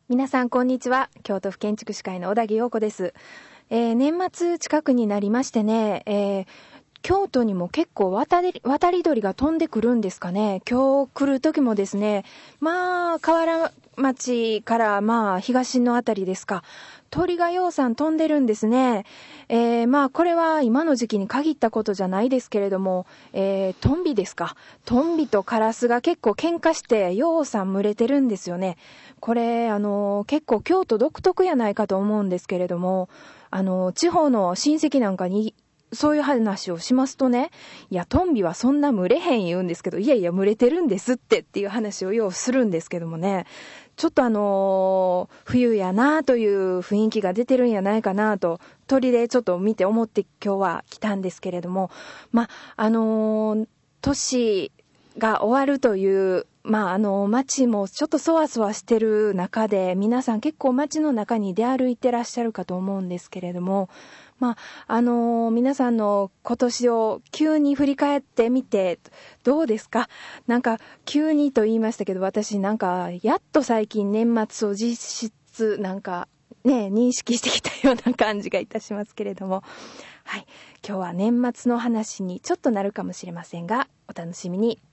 皆さんこんにちは。京都府建築士会の小田木陽子です。年末近くになりましてね、京都にも結構渡り鳥が飛んでくるんですかね。今日来る時もですね、河原町から東のあたりですか、鳥がようさん飛んでるんですね。これは今の時期に限ったことじゃないですけれども、トンビですか。トンビとカラスが結構喧嘩してようさん群れてるんですよね。これ結構京都独特やないかと思うんですけれども、地方の親戚なんかにそういう話をしますとね、いやトンビはそんな群れへん言うんですけど、いやいや群れてるんですっていう話をようするんですけどもね、ちょっと冬やなという雰囲気が出てるんやないかなと鳥でちょっと見て思って今日は来たんですけれども、年が終わるという街もちょっとそわそわしてる中で、皆さん結構街の中に出歩いてらっしゃるかと思うんですけれども、皆さんの今年を急に振り返ってみてどうですか？なんか急にと言いましたけど、私なんかやっと最近年末を実質認識してきたような感じがいたしますけれども、はい、今日は年末の話にちょっとなるかもしれませんが、お楽しみに。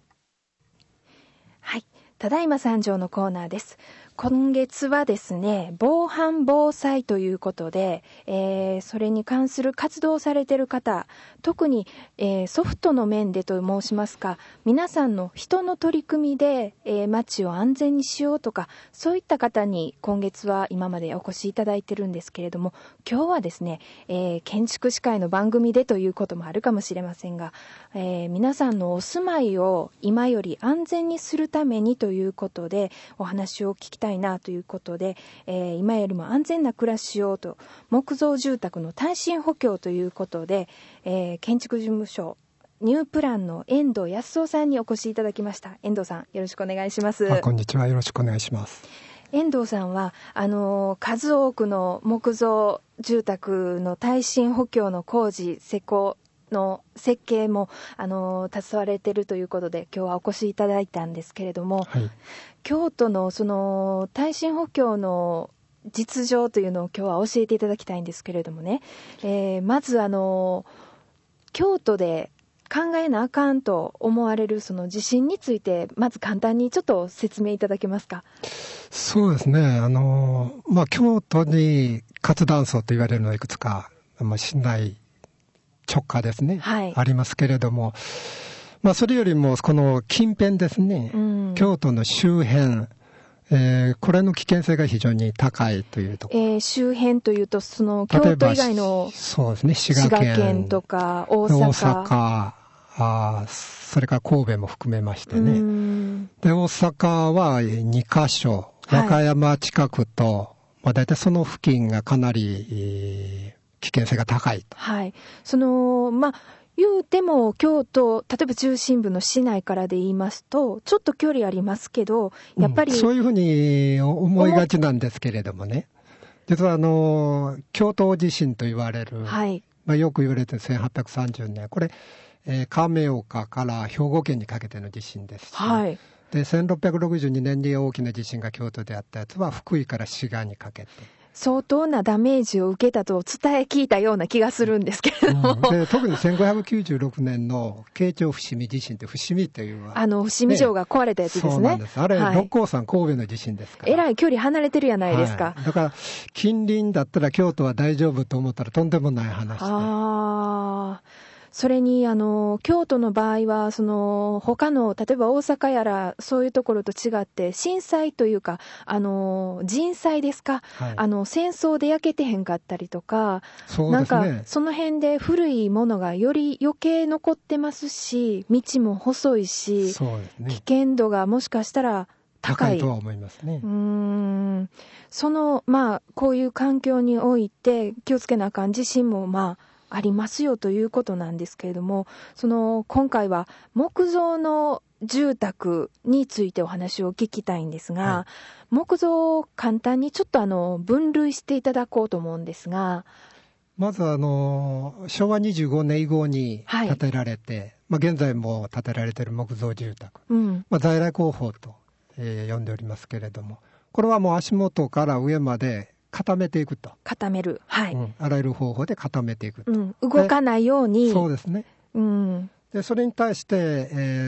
はい、ただいま参上のコーナーです。今月はですね、防犯防災ということで、それに関する活動をされている方、特に、ソフトの面でと申しますか、皆さんの人の取り組みで、街を安全にしようとか、そういった方に今月は今までお越しいただいてるんですけれども、今日はですね、建築士会の番組でということもあるかもしれませんが、皆さんのお住まいを今より安全にするためにということでお話を聞きたいなということで、今よりも安全な暮らしをと木造住宅の耐震補強ということで、建築事務所ニュープランの遠藤康夫さんにお越しいただきました。遠藤さん、よろしくお願いします。 こんにちは、よろしくお願いします。 遠藤さんは数多くの木造住宅の耐震補強の工事施工の設計も携われているということで今日はお越しいただいたんですけれども、 はい、 京都のその耐震補強の実情というのを今日は教えていただきたいんですけれどもね、まず京都で考えなあかんと思われるその地震についてまず簡単にちょっと説明いただけますか？ そうですね、京都に活断層と言われるのはいくつか、市内直下ですね、 はい、 ありますけれども、それよりもこの近辺ですね、京都の周辺、これの危険性が非常に高いというところ、 周辺というとその京都以外のそうですね、滋賀賀県とか大阪、 それから神戸も含めましてね。で、大阪は2カ所、和歌山近くと、だいたいその付近がかなり、危険性が高いと。 はい。言うても京都、例えば中心部の市内からで言いますと、ちょっと距離ありますけど、やっぱり、 そういうふうに思いがちなんですけれどもね。実は京都地震と言われる、 はい、 よく言われて1830年、これ、亀岡から兵庫県にかけての地震ですし、 はい、 で1662年に大きな地震が京都であったやつは福井から滋賀にかけて相当なダメージを受けたと伝え聞いたような気がするんですけれども、 で特に1596年の慶長伏見地震って伏見という伏見城が壊れたやつですね。 そうなんです。あれ、六甲山神戸の地震ですから。 えらい距離離れてるやないですか。 だから近隣だったら京都は大丈夫と思ったらとんでもない話で。 それに京都の場合はその他の例えば大阪やらそういうところと違って震災というか人災ですか、 はい、 戦争で焼けてへんかったりとか、 そうですね、 その辺で古いものがより余計残ってますし、道も細いし、 そうですね、 危険度がもしかしたら高いとは思いますね。 こういう環境において気をつけなあかん地震もありますよということなんですけれども、今回は木造の住宅についてお話を聞きたいんですが、はい、木造を簡単にちょっと分類していただこうと思うんですが、 まず昭和25年以後に建てられて、現在も建てられている木造住宅、在来工法と呼んでおりますけれども、これはもう足元から上まで固めていくと。 固める。はい。 あらゆる方法で固めていくと。 動かないように。 そうですね。でそれに対して、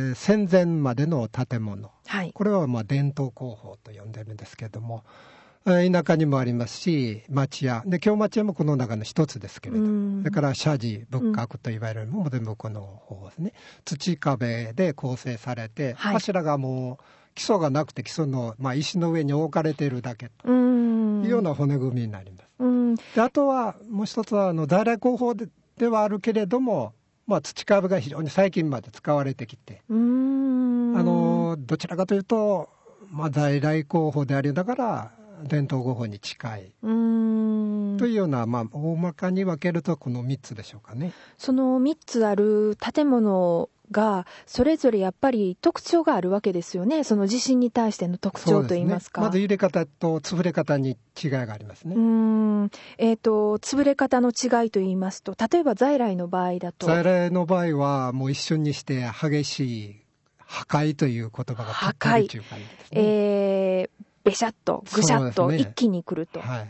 戦前までの建物、はい、これはまあ伝統工法と呼んでるんですけれども、田舎にもありますし、町屋で京町屋もこの中の一つですけれども、それから社寺仏閣といわれるのも全部この方ですね。土壁で構成されて、はい、柱がもう基礎がなくて基礎の、まあ、石の上に置かれているだけというような骨組みになります。であとはもう一つは在来工法 ではあるけれども、まあ、土壁が非常に最近まで使われてきて、どちらかというと、まあ、在来工法でありながら伝統工法に近いというような、まあ、大まかに分けるとこの3つでしょうかね。 その3つある建物がそれぞれやっぱり特徴があるわけですよね。その地震に対しての特徴といいますか。 まず揺れ方と潰れ方に違いがありますね。 潰れ方の違いといいますと、例えば在来の場合だと。 在来の場合はもう一瞬にして激しい破壊という言葉がぴったりという感じですね。 べしゃっとぐしゃっと一気に来ると。はい、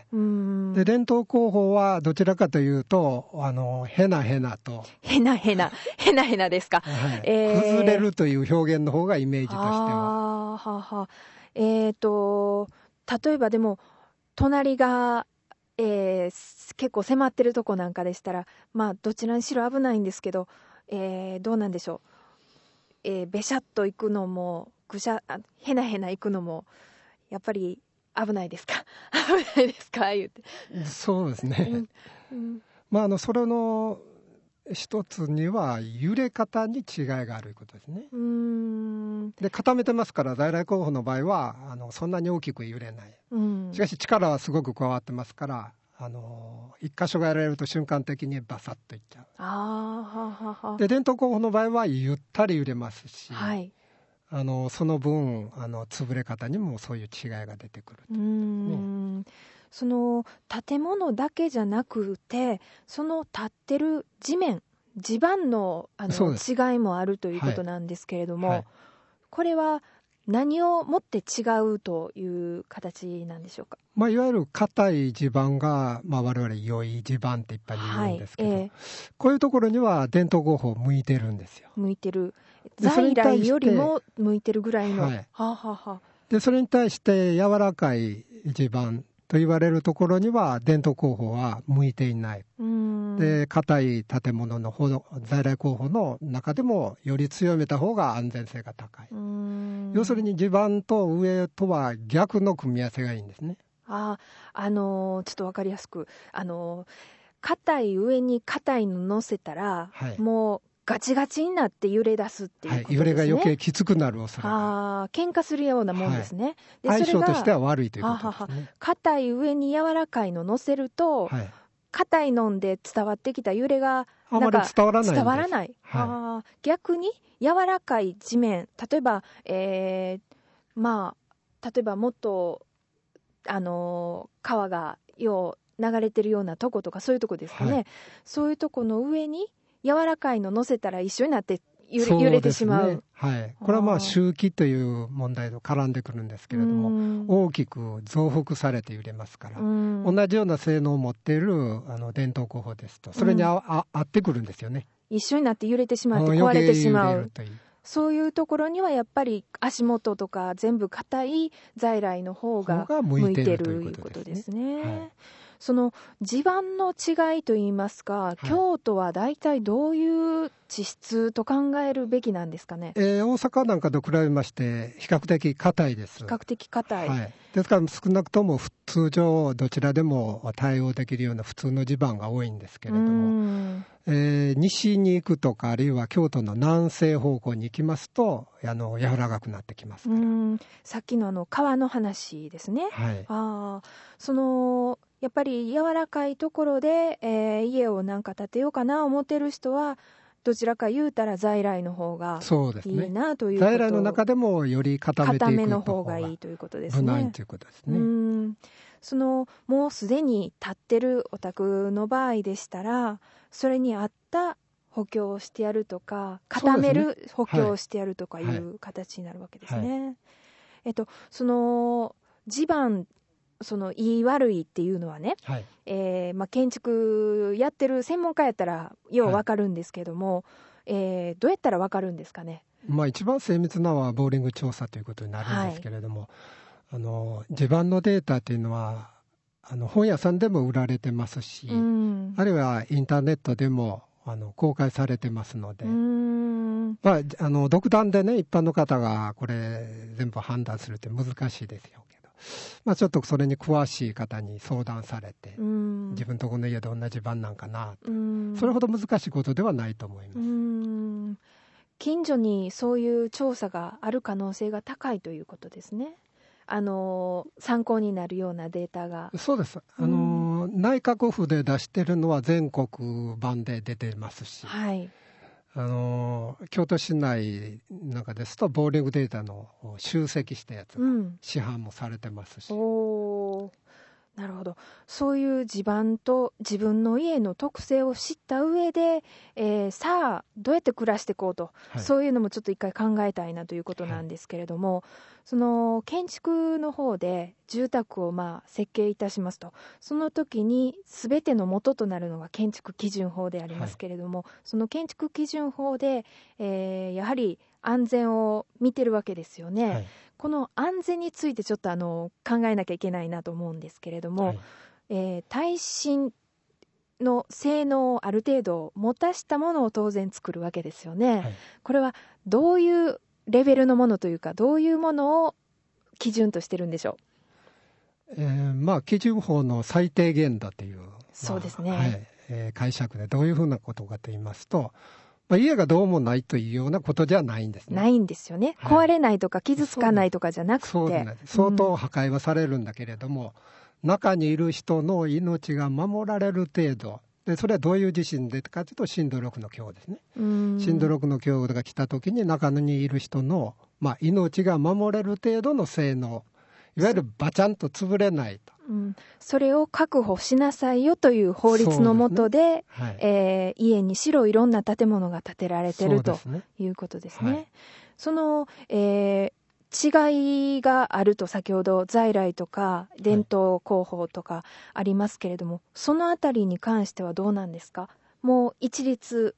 で伝統工法はどちらかというとへなへなとへなへなですか、 はい崩れるという表現の方がイメージとしては。 例えばでも隣が、結構迫ってるとこなんかでしたら、まあどちらにしろ危ないんですけど、どうなんでしょう、べしゃっと行くのもへなへな行くのもやっぱり危ないですか危ないですか言って。 そうですね、まあそれの一つには揺れ方に違いがあるということですね。で固めてますから在来工法の場合はそんなに大きく揺れない、しかし力はすごく加わってますから一箇所がやられると瞬間的にバサッといっちゃう。で伝統工法の場合はゆったり揺れますし、はい、その分潰れ方にもそういう違いが出てくるという、 その建物だけじゃなくてその立ってる地盤の、違いもあるということなんですけれども、はいはい、これは何をもって違うという形なんでしょうか。 まあ、いわゆる硬い地盤が、まあ、我々良い地盤って一般に言うんですけど、こういうところには伝統工法向いてるんですよ。 向いてる。在来よりも向いてるぐらいの、はい、 でそれに対して柔らかい地盤と言われるところには伝統工法は向いていない。で硬い建物の在来工法の中でもより強めた方が安全性が高い。要するに地盤と上とは逆の組み合わせがいいんですね。 ちょっと分かりやすく硬い上に硬いの乗せたら、はい、もうガチガチになって揺れ出すっていうことですね。 はい、揺れが余計きつくなる恐れが。 喧嘩するようなもんですね。 はい、で相性としては悪いということですね。 硬い上に柔らかいの乗せると、はい、硬いので伝わってきた揺れがあまり伝わらないんです。 伝わらない。はい、逆に柔らかい地面、例えば、まあ例えばもっと川がよう流れてるようなとことかそういうとこですかね、はい、そういうとこの上に柔らかいの乗せたら一緒になって揺れてしまう。 はい、これはまあ周期という問題と絡んでくるんですけれども、大きく増幅されて揺れますから、同じような性能を持っている伝統工法ですとそれに合ってくるんですよね。 一緒になって揺れてしまって壊れてしまう。そういうところにはやっぱり足元とか全部硬い在来の方が向いてるということですね。はい、その地盤の違いといいますか、はい、京都は大体どういう地質と考えるべきなんですかね。 大阪なんかと比べまして比較的硬いです。 比較的硬い、 はい、ですから少なくとも通常どちらでも対応できるような普通の地盤が多いんですけれども、西に行くとかあるいは京都の南西方向に行きますと柔らかくなってきますから。 さっきの川の話ですね。はい、やっぱり柔らかいところで、家をなんか建てようかな思ってる人はどちらか言うたら在来の方がいいなということ。 在来の中でもより固めていくの方がいいということですね。 無難ということですね。 もうすでに建ってるお宅の場合でしたらそれに合った補強をしてやるとか固める補強をしてやるとかいう形になるわけですね。 その地盤、そのいい悪いっていうのはね、 はい、 建築やってる専門家やったらよう分かるんですけども、どうやったら分かるんですかね。 一番精密なのはボーリング調査ということになるんですけれども、地盤のデータというのは本屋さんでも売られてますし、あるいはインターネットでも公開されてますので、独断でね、一般の方がこれ全部判断するって難しいですよけど、ちょっとそれに詳しい方に相談されて、自分とこの家で同じ番なんかなと、それほど難しいことではないと思います。 近所にそういう調査がある可能性が高いということですね。参考になるようなデータが。 そうです。内閣府で出してるのは全国版で出てますし、はい、京都市内なんかですとボーリングデータの集積したやつが市販もされてますし、 なるほど。そういう地盤と自分の家の特性を知った上で、さあどうやって暮らしていこうと、はい、そういうのもちょっと一回考えたいなということなんですけれども、はい、その建築の方で住宅を設計いたしますと、その時に全ての元となるのが建築基準法でありますけれども、はい、その建築基準法で、やはり安全を見てるわけですよね。はい、この安全についてちょっと考えなきゃいけないなと思うんですけれども、はい、耐震の性能をある程度持たしたものを当然作るわけですよね。はい、これはどういうレベルのものというか、どういうものを基準としてるんでしょう。基準法の最低限度という、 そうですね、 はい、解釈でどういうふうなことかと言いますと、家がどうもないというようなことじゃないんですね。 ないんですよね。壊れないとか傷つかないとかじゃなくて、 そうですね、相当破壊はされるんだけれども、中にいる人の命が守られる程度で、それはどういう地震でかというと震度6の強ですね。震度6の強が来た時に中にいる人の、命が守れる程度の性能、いわゆるバチャンと潰れないと、 それを確保しなさいよという法律の下で、はい、家にしろいろんな建物が建てられているということですね。はい、その、違いがあると先ほど在来とか伝統工法とかありますけれども、はい、そのあたりに関してはどうなんですか。もう一律、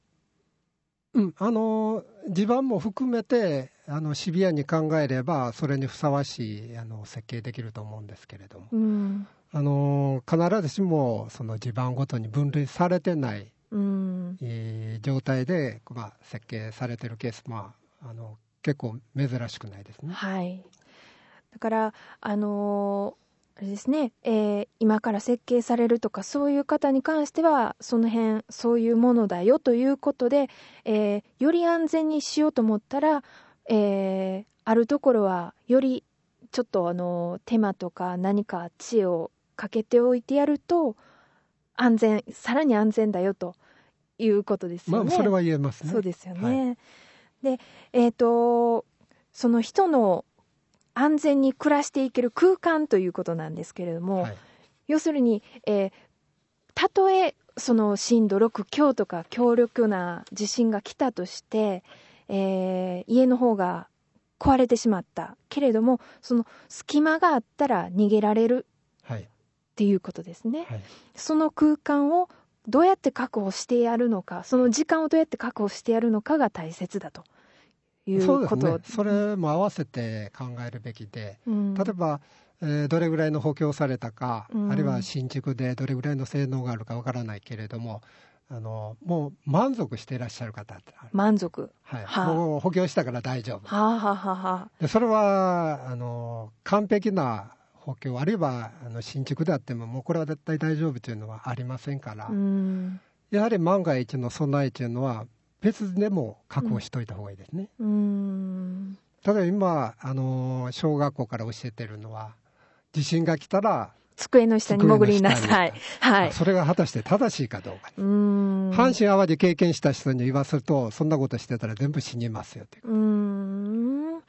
地盤も含めてシビアに考えればそれにふさわしい設計できると思うんですけれども、必ずしもその地盤ごとに分類されてない、状態で、設計されているケースも結構珍しくないですね。 はい、だからあれですね、今から設計されるとかそういう方に関してはその辺そういうものだよということで、より安全にしようと思ったら、あるところはよりちょっと手間とか何か知恵をかけておいてやるとさらに安全だよということですよね。 それは言えますね。 そうですよね。はい、で、その人の安全に暮らしていける空間ということなんですけれども、はい、要するに、たとえその震度6強とか強力な地震が来たとして、家の方が壊れてしまったけれども、その隙間があったら逃げられるっていうことですね。はい、その空間をどうやって確保してやるのか、その時間をどうやって確保してやるのかが大切だということ。 そうですね、それも合わせて考えるべきで、例えば、どれぐらいの補強されたか、あるいは新築でどれぐらいの性能があるかわからないけれども、もう満足していらっしゃる方って満足、 はい、もう補強したから大丈夫、でそれは完璧な補強、あるいは新築であってももうこれは絶対大丈夫というのはありませんから、やはり万が一の備えというのは別でも確保しといた方がいいですね。例えば今小学校から教えてるのは、地震が来たら机の下に潜りなさい、はい、 それが果たして正しいかどうか、阪神・淡路経験した人に言わせると、そんなことしてたら全部死にますよという。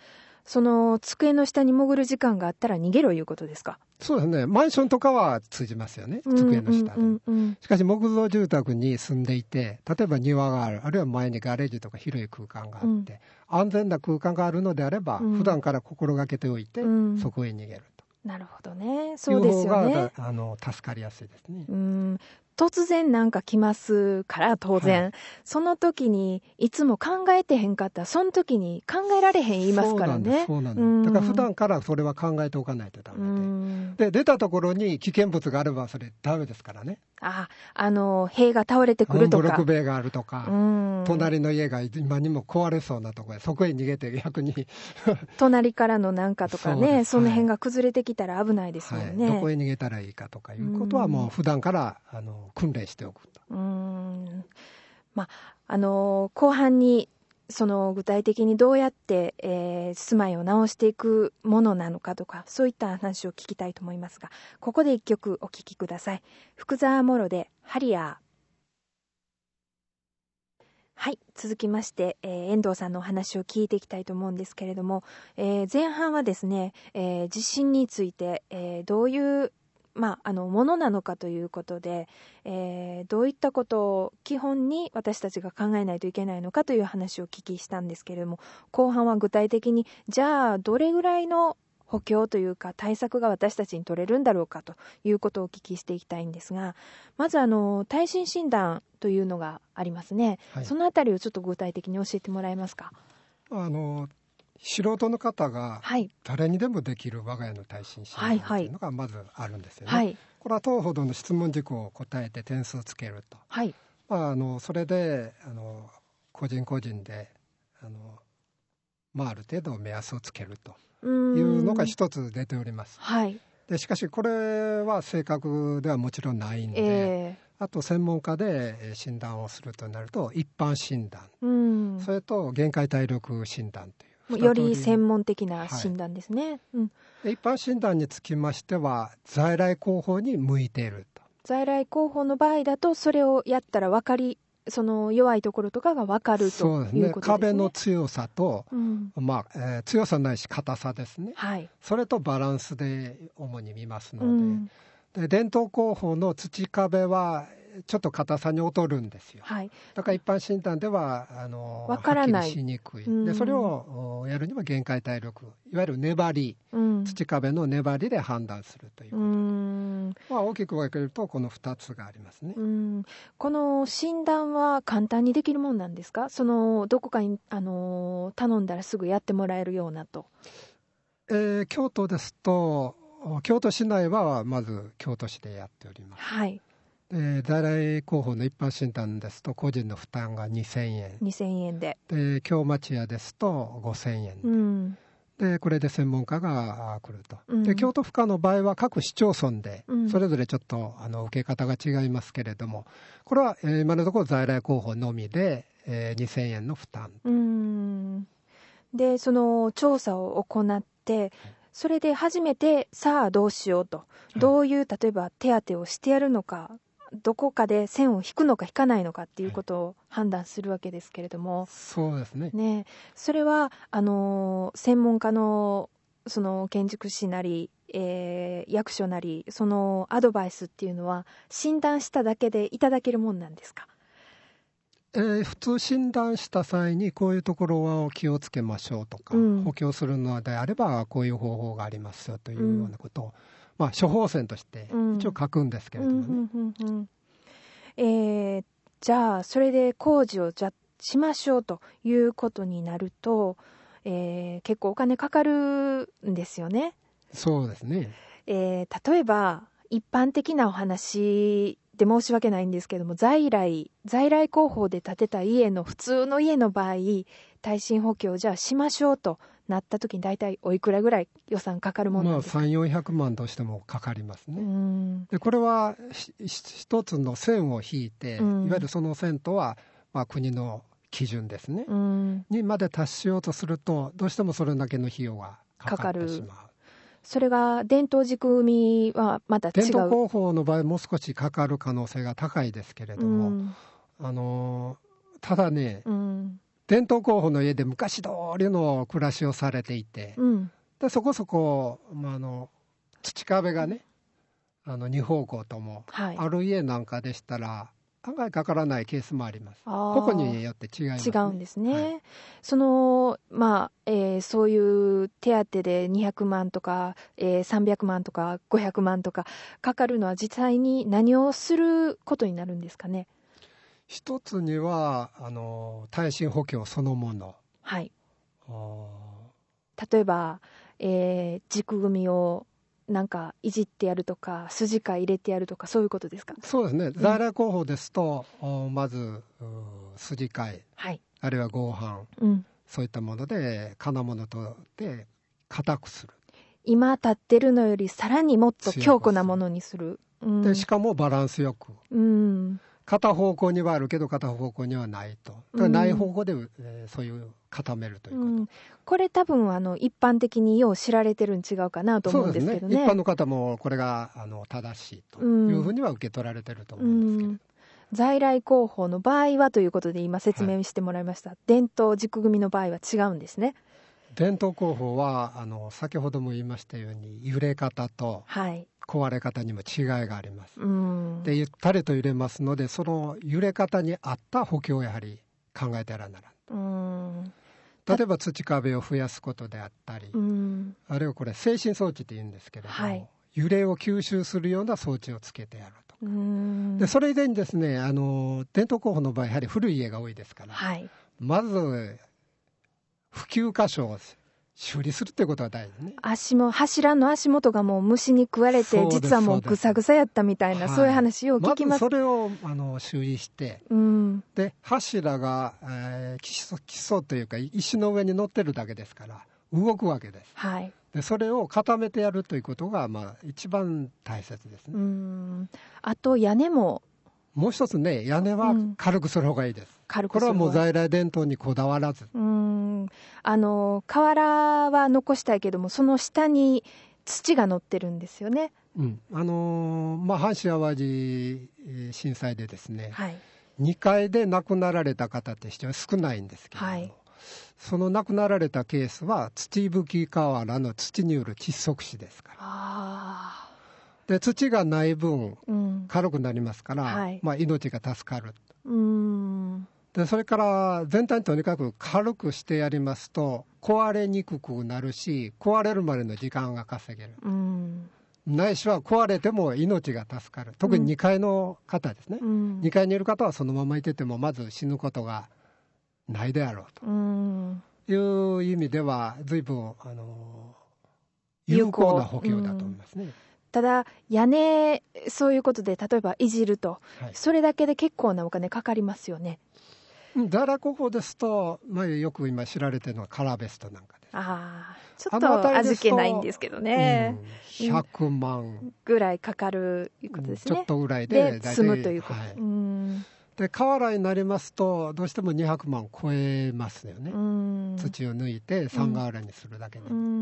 その机の下に潜る時間があったら逃げろいうことですか？ そうですね。マンションとかは通じますよね。机の下で。しかし木造住宅に住んでいて、例えば庭がある、あるいは前にガレージとか広い空間があって、安全な空間があるのであれば、普段から心がけておいて、そこへ逃げると。 なるほどね。そうですよね。 いう方が助かりやすいですね。 突然なんか来ますから当然、はい、その時にいつも考えてへんかったらその時に考えられへん言いますからね。 そうなんです。だから普段からそれは考えておかないとダメで、出たところに危険物があればそれダメですからね。 塀が倒れてくるとか、 ブロック塀があるとか、隣の家が今にも壊れそうなところへ、そこへ逃げて逆に隣からのなんかとかね、その辺が崩れてきたら危ないですもんね。 どこへ逃げたらいいかとかいうことはもう普段から訓練しておくと。 後半にその具体的にどうやって、住まいを直していくものなのかとか、そういった話を聞きたいと思いますが、ここで一曲お聴きください。福沢モロでハリアー。はい、続きまして、遠藤さんのお話を聞いていきたいと思うんですけれども、前半はですね、地震について、どういうものなのかということで、どういったことを基本に私たちが考えないといけないのかという話をお聞きしたんですけれども、後半は具体的にじゃあどれぐらいの補強というか対策が私たちに取れるんだろうかということをお聞きしていきたいんですが、まず耐震診断というのがありますね、はい、そのあたりをちょっと具体的に教えてもらえますか？ 素人の方が誰にでもできる我が家の耐震診断というのがまずあるんですよね、はいはい、これは当ほどの質問事項を答えて点数をつけると、はい、それで個人個人である程度目安をつけるというのが一つ出ております、はい、でしかしこれは正確ではもちろんないので、あと専門家で診断をするとなると一般診断、それと限界体力診断というより専門的な診断ですね、 はい、一般診断につきましては在来工法に向いていると。 在来工法の場合だとそれをやったらその弱いところとかが分かるということですね。 壁の強さと、強さないし硬さですね、はい、それとバランスで主に見ますので、で伝統工法の土壁はちょっと硬さに劣るんですよ、はい、だから一般診断では分からない、 はっきりしにくい、でそれをやるには限界体力、いわゆる粘り、土壁の粘りで判断するということで、大きく分けるとこの2つがありますね。 この診断は簡単にできるもんなんですか？どこかに頼んだらすぐやってもらえるようなと。 京都ですと京都市内はまず京都市でやっております、はい、在来工法の一般診断ですと個人の負担が2000円で、京町屋ですと5000円で、これで専門家が来ると、で京都府下の場合は各市町村でそれぞれちょっと受け方が違いますけれども、これは今のところ在来工法のみで2000円の負担で、その調査を行ってそれで初めてさあどうしようと、どういう例えば手当をしてやるのか、どこかで線を引くのか引かないのかっていうことを判断するわけですけれども、 そうですね。 それは専門家のその建築士なり、役所なりそのアドバイスっていうのは診断しただけでいただけるもんなんですか？ 普通診断した際にこういうところは気をつけましょうとか、補強するのであればこういう方法がありますよというようなことを、処方箋として一応書くんですけれどもね。じゃあそれで工事をしましょうということになると、結構お金かかるんですよね。 そうですね。 例えば一般的なお話で申し訳ないんですけども、在来工法で建てた普通の家の場合耐震補強をじゃあしましょうとなった時に大体おいくらぐらい予算かかるものなんですか ？300、400万どうしてもかかりますね。でこれは一つの線を引いて、いわゆるその線とは、国の基準ですね、にまで達しようとするとどうしてもそれだけの費用がかかってしまう。 それが伝統仕組みはまた違う。 伝統工法の場合もう少しかかる可能性が高いですけれども、ただね、 伝統工法の家で昔通りの暮らしをされていて、でそこそこ、土壁がね2方向ともある家なんかでしたら、案外かからないケースもあります。個々によって違います、ね、 違うんですね。そういう手当で200万とか、300万とか500万とかかかるのは実際に何をすることになるんですかね。 一つには耐震補強そのもの、 はい、例えば、軸組みをなんかいじってやるとか筋替え入れてやるとかそういうことですか。 そうですね。在来工法ですと、まず筋替え、はい、あるいは合板、そういったもので金物とで硬くする。 今立ってるのよりさらにもっと強固なものにする。 でしかもバランスよく、片方向にはあるけど片方向にはないと。だからない方向で、そういう固めるということ、 これ多分一般的によう知られてるに違うかなと思うんですけどね。 一般の方もこれが正しいというふうには受け取られてると思うんですけれど、 在来工法の場合はということで今説明してもらいました、伝統軸組みの場合は違うんですね。 伝統工法は先ほども言いましたように揺れ方と壊れ方にも違いがあります、でゆったりと揺れますので、その揺れ方に合った補強をやはり考えてやらならん。例えば土壁を増やすことであったり、あるいはこれ制振装置って言うんですけれども、揺れを吸収するような装置をつけてやるとか、でそれ以前にですね、伝統工法の場合やはり古い家が多いですから、まず普及箇所を修理するということが大事ね。 柱の足元がもう虫に食われて実はもうぐさぐさやったみたいな、そういう話を聞きます。 まずそれを修理して、で柱が、基礎というか石の上に乗ってるだけですから動くわけです、でそれを固めてやるということが、一番大切ですね。 あと屋根ももう一つね、屋根は軽くする方がいいです、これはもう在来伝統にこだわらず、 瓦は残したいけどもその下に土が乗ってるんですよね。 阪神・淡路震災でですね、2階で亡くなられた方って非常に少ないんですけれども、その亡くなられたケースは土吹き瓦の土による窒息死ですから。で土がない分軽くなりますから、命が助かる。でそれから全体にとにかく軽くしてやりますと壊れにくくなるし、壊れるまでの時間が稼げる、ないしは壊れても命が助かる。特に2階の方ですね、2階にいる方はそのままいててもまず死ぬことがないであろうという意味では随分有効な補強だと思いますね。 ただ屋根そういうことで例えばいじると、それだけで結構なお金かかりますよね。 在来工法ですと、よく今知られているのはカラベストなんかです。 ちょっと味気ないんですけどね、 100万ぐらいかかるいうことですね。 ちょっとぐらいで済むということ、 で瓦になりますとどうしても200万超えますよね。土を抜いて三瓦にするだけで、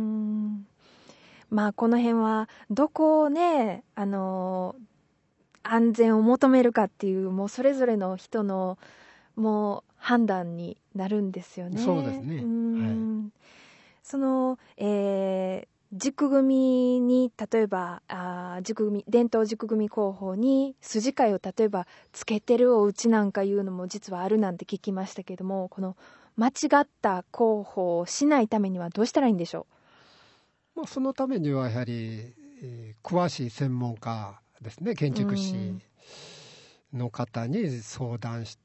この辺はどこをね安全を求めるかっていうもうそれぞれの人のもう判断になるんですよね。 そうですね。 その、軸組みに例えば伝統軸組み工法に筋替えを例えばつけてるお家なんかいうのも実はあるなんて聞きましたけども、この間違った工法をしないためにはどうしたらいいんでしょう。そのためにはやはり、詳しい専門家ですね、建築士の方に相談して、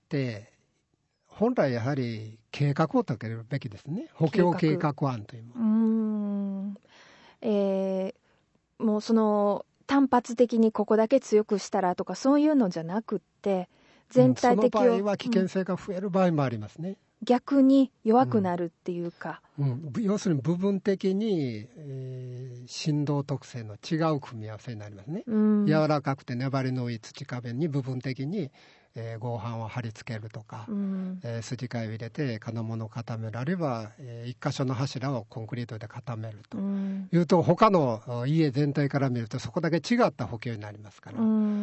本来やはり計画を立てるべきですね。補強計画案というもの。 もうその単発的にここだけ強くしたらとかそういうのじゃなくって全体的その場合は危険性が増える場合もありますね。 逆に弱くなるっていうか、 要するに部分的に、振動特性の違う組み合わせになりますね。柔らかくて粘りの多い土壁に部分的に、合板を貼り付けるとか、筋替えを入れて金物を固める、あるいは、一箇所の柱をコンクリートで固めるというと、他の家全体から見るとそこだけ違った補強になりますから、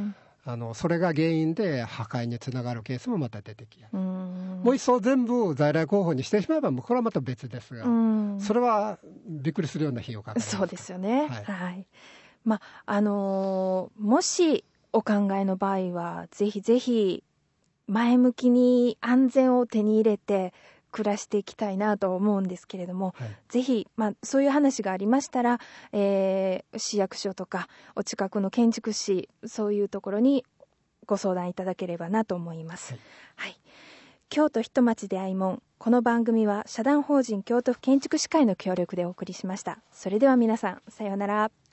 それが原因で破壊につながるケースもまた出てきやすい。もう一層全部在来候補にしてしまえば、これはまた別ですが、それはびっくりするような費用かかります。 そうですよね。はい。もしお考えの場合は、ぜひぜひ前向きに安全を手に入れて暮らしていきたいなと思うんですけれども、ぜひ、そういう話がありましたら、市役所とかお近くの建築士、そういうところにご相談いただければなと思います。はい。京都人町で愛門。この番組は社団法人京都府建築士会の協力でお送りしました。それでは皆さん、さようなら。